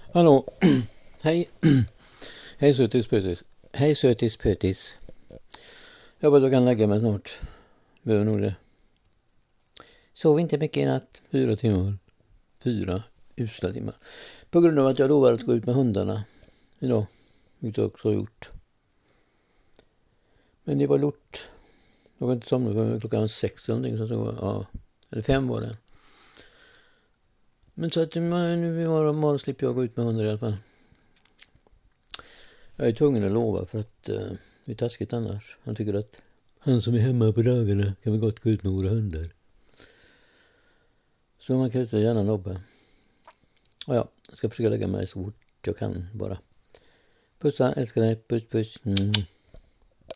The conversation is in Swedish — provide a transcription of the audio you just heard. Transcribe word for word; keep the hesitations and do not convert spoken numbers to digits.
Hallå, hej, hej sötis pötis, hej sötis pötis. Jag hoppas jag kan lägga mig snart, behöver nog det. Sov inte mycket i natt, fyra timmar, fyra usla timmar. På grund av att jag lovade att gå ut med hundarna idag, vilket jag också har gjort. Men det var lort. Jag var inte somna för klockan sex eller någonting, så så, ja, eller fem var det. Men så att nu imorgon slipper jag gå ut med hundar i alla fall. Jag är tvungen att lova för att uh, det är taskigt annars. Han tycker att han som är hemma på dagarna kan vi gott gå ut med våra hundar. Så man kan inte gärna nobba. Och ja, jag ska försöka lägga mig så fort jag kan bara. Pussa, älskar dig, puss puss. Mm.